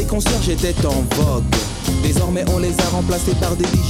concierges étaient en vogue. Désormais on les a remplacés par des